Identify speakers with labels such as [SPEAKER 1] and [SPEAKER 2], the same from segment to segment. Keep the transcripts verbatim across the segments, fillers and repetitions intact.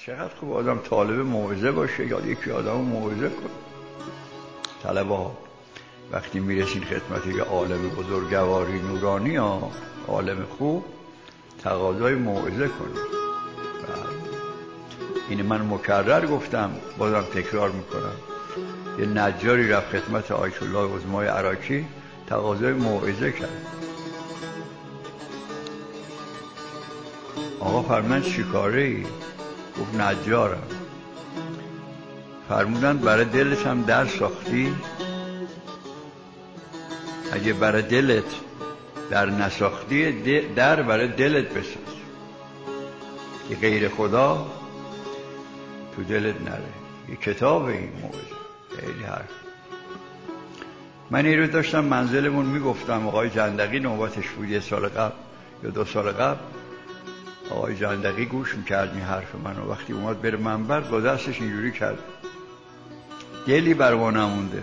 [SPEAKER 1] چقدر خوب آدم طالب موعظه باشه یا یکی آدم موعظه کنه. طلبه ها وقتی میرسین خدمت یه عالم بزرگواری نورانی ها، عالم خوب، تقاضای موعظه کنید. این من مکرر گفتم، بازم تکرار میکنم. یه نجاری رفت خدمت آیت الله عظمای عراقی، تقاضای موعظه کرد. آقا فرمودن چی کاره ای؟ گفت نجارم. فرمودن برای دلت هم در ساختی؟ اگه برای دلت در نساختی، در برای دلت بساز که غیر خدا تو دلت نره. یه کتاب این موعظه، خیلی حرف. من این رو داشتم منزلمون میگفتم، آقای جندقی نوبتش بود یه سال قبل یا دو سال قبل. آقای جندقی گوش میکرد این حرف منو. وقتی اومد بره منبر با دستش اینجوری کرد: دلی بر ما نمونده،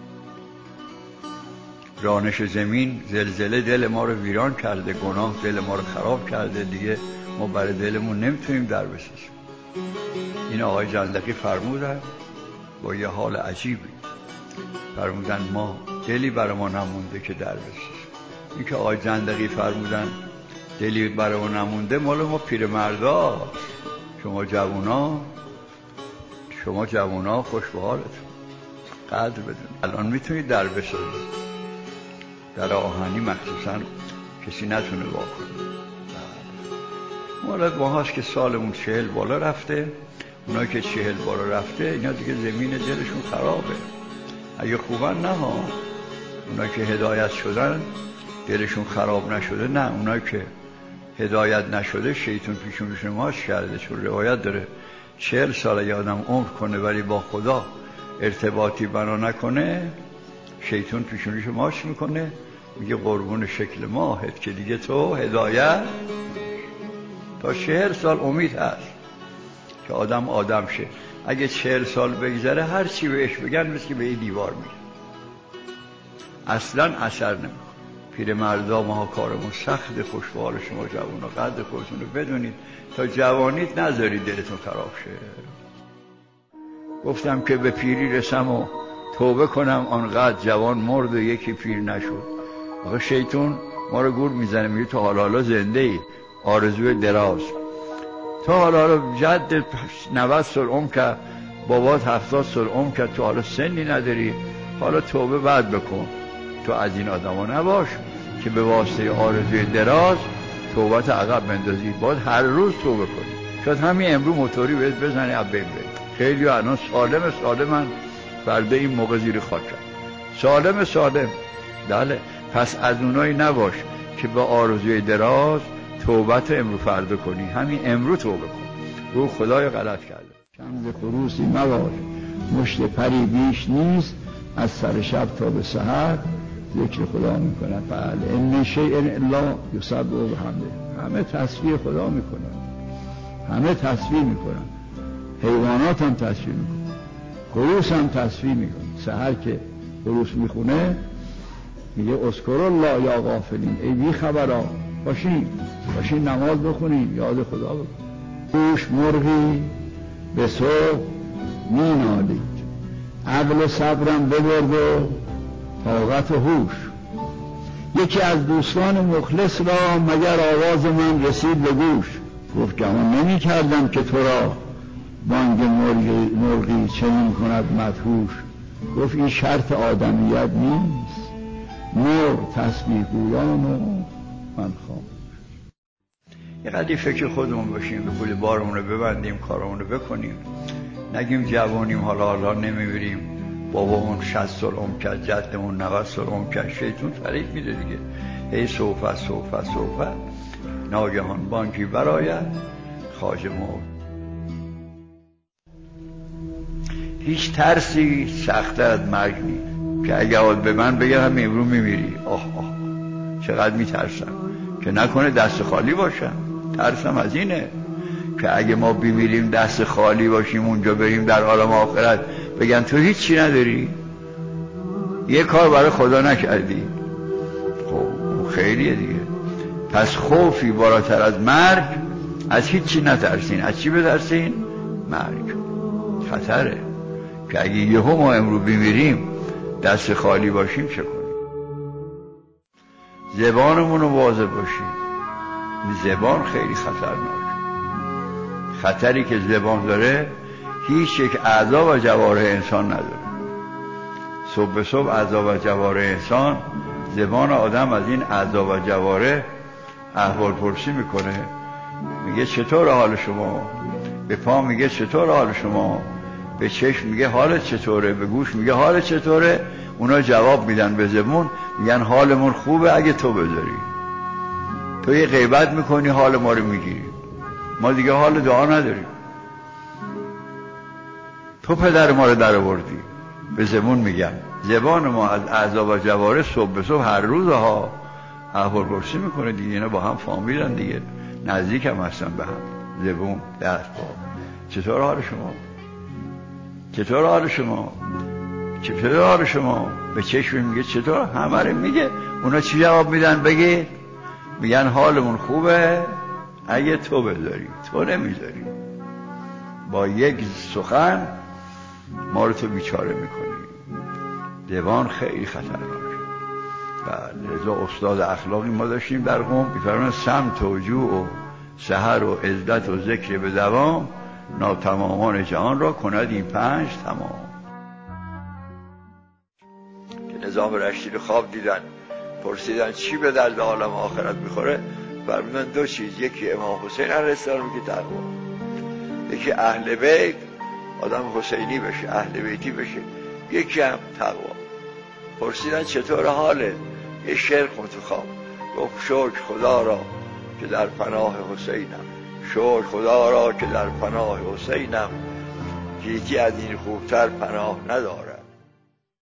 [SPEAKER 1] رانش زمین زلزله دل ما رو ویران کرده، گناه دل ما رو خراب کرده، دیگه ما برای دلمون نمیتونیم در بسازیم. این آقای جندقی فرمودن با یه حال عجیبی، فرمودن ما دلی برای ما نمونده که در بسازیم. این که آقای جندقی فرمودن دلی برای ما نمونده مال ما پیرمردا. شما جوونا شما جوونا خوش به حالتون، قدر بدون. الان میتونید در بسازید، در آهنی مخصوصا کسی نتونه واکنه. مورد ما هست که سالمون چهل بالا رفته. اونا که چهل بالا رفته اینا دیگه زمین دلشون خرابه. اگه خوبن نه ها، اونا که هدایت شدن دلشون خراب نشده نه. اونا که هدایت نشده شیطان پیشونشون ماش کرده. چون روایت داره چهل سال یه آدم عمر کنه ولی با خدا ارتباطی بنا نکنه، شیطان پیشونش ماش میکنه، میگه قربون شکل ماهت که دیگه تو هدایت. تا چهل سال امید هست که آدم آدم شه. اگه چهل سال بگذره هر چی بهش بگن مثل که به این دیوار میگه، اصلا اثر نمیکنه. پیرمردا ما کارمون سخت. خوشحال شما جوونا قدر خودتون رو بدونید تا جوانیت نذارید دلتون خراب شه. گفتم که به پیری رسم و توبه کنم آنقدر جوان مرد و یکی پیر نشد. آقا شیطان ما رو گول میزنه، میگه تو حالا حالا زنده ای، آرزوی دراز. تو حالا حالا جد نود سال عمر کرد، بابات هفتاد سال عمر کرد، تو حالا سنی نداری، حالا توبه بعد بکن. تو از این آدما نباش که به واسطه آرزوی دراز توبت عقب بندازی. باید هر روز توبه کنی. شاید همین امروز موتوری بهت بزنی از بین بری. خیلی الان سالم سالمن، فردا این موقع زیر خاک کرد. سالم سالم بله. پس از اونایی نباش که به آرزوی دراز توبت امروز فردا کنی. همین امروز توبه کن. رو خدای غلط کرده. چند خروسی مباش، مشت پری بیش نیست، از سر شب تا به سحر ذکر خدا میکنن. بله ان شیء الا یسبح بحمده. همه تسبیح خدا میکنن، همه تسبیح میکنن. حیوانات هم تسبیح میکنن، خروس هم تسبیح میکنن. سحر که خروس میخونه میگه اذکر الله یا غافلین، ای بی خبرا باشین باشین نماز بخونین، یاد خدا بکنین. گوش مرغی به صبح می نالید، عقل صبرم ببرد و طاقت و هوش. یکی از دوستان مخلص را مگر آواز من رسید به گوش، گفت گمان نمی کردم که تو را بانگ مرغی, مرغی چنین کند مدهوش. گفت این شرط آدمیت نیست، مرغ تسبیح گویان و من خاموش. یه قدری فکر خودمون باشیم، به پول بارمون رو ببندیم، کارمون رو بکنیم. نگیم جوانیم حالا حالا نمیبریم، بابامون شصت سال عمر کرد، جدمون نود سال عمر کرد. شیطان فریب میده دیگه. ای سوفه سوفه سوفه ناگهان بانکی براید خواجه مرد. هیچ ترسی سخت‌تر از مرگ نیست که اگه حال به من بگه هم امروز میمیری. آه آه چقدر میترسم که نکنه دست خالی باشم. ترسم از اینه که اگه ما بمیریم دست خالی باشیم، اونجا بریم در عالم آخرت بگن تو هیچی نداری، یه کار برای خدا نکردی. خب خیلیه دیگه. پس خوفی بالاتر از مرگ، از هیچی نترسین. از چی بترسین؟ مرگ خطره که اگه یهو ما امروز بمیریم دست خالی باشیم چه کنیم؟ زبانمون رو واضح باشیم. زبان خیلی خطرناکه. خطری که زبان داره هیچ یک اعضا و جوارح انسان نداره. صبح به صبح اعضا و جوارح انسان، زبان آدم از این اعضا و جوارح احوال پرسی میکنه، میگه چطور حال شما؟ به پا میگه چطور حال شما؟ به چشم میگه حالت چطوره؟ به گوش میگه حالت چطوره؟ اونا جواب میدن به زبون، میگن حالمون خوبه اگه تو بذاری. تو یه غیبت میکنی حال ما رو میگیری، ما دیگه حال دعا نداریم. تو پدر ما رو در آوردی. به زبون میگم زبان ما از اعضا و جوارح صبح به صبح هر روز ها احوال پرسی میکنه دیگه. اینا با هم فامیلن دیگه، نزدیک هم هستن به هم. زبون دست پا چطور حال شما؟ چطور حال شما؟ چطور حال شما؟ به چشم میگه چطور؟ همه رو میگه. اونا چی جواب میدن؟ بگی میگن حالمون خوبه اگه تو بذاری. تو نمیذاری. با یک سخن ما رو تو بیچاره میکنی. زبان خیلی خطرناکه. بله، رضا استاد اخلاقی ما داشتیم در قم، میفرمایند سمت و جوع و سحر و عزت و ذکر به دوام، ناتمامان جهان را کند این پنج تمام. که نظام رشتی رو خواب دیدن، پرسیدن چی به درد عالم آخرت میخوره؟ فرمودن دو چیز، یکی امام حسین علیه السلام، یکی تقوا. یکی اهل بیت، آدم حسینی بشه، اهل بیتی بشه، یکی هم تقوا. پرسیدن چطور حاله؟ یه شعر خون تو خواب، گفت شکر خدا را که در پناه حسینم، شکر خدا را که در پناه حسینم، که یکی از این خوبتر پناه نداره.